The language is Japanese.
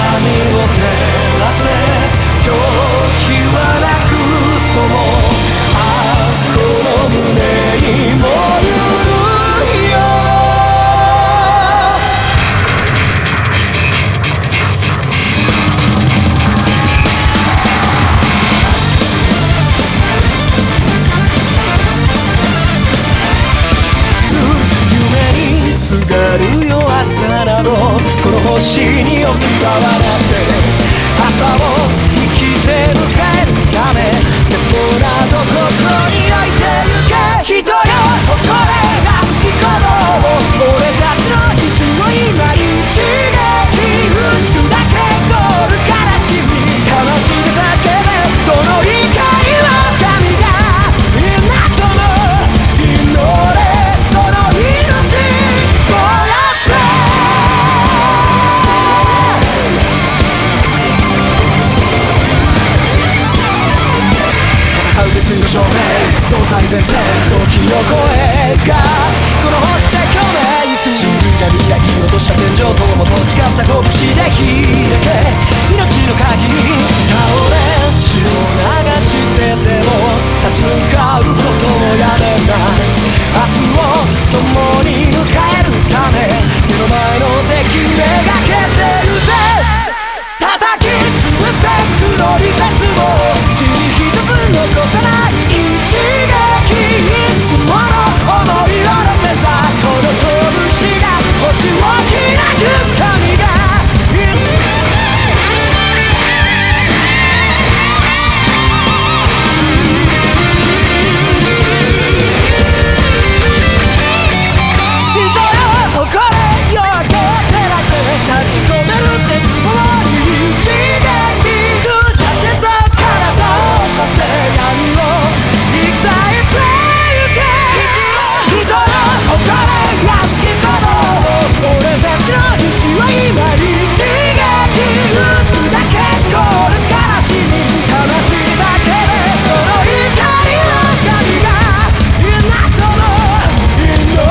らせ今日はなくともこの胸に燃ゆるよ夢にすがるよ朝などこの星に置き場はなくて朝を生きて迎えるため絶望などここに置いてゆけ人よ誇れがつきこもう俺たちの意志を今一撃打つだけ通る悲しみ悲しみ叫べその怒りは神がみんなとも祈れその命燃やせ別の照明その最前線時の声がこの星で共鳴する人類が未来に落とした戦場ともと違った拳で開け命の鍵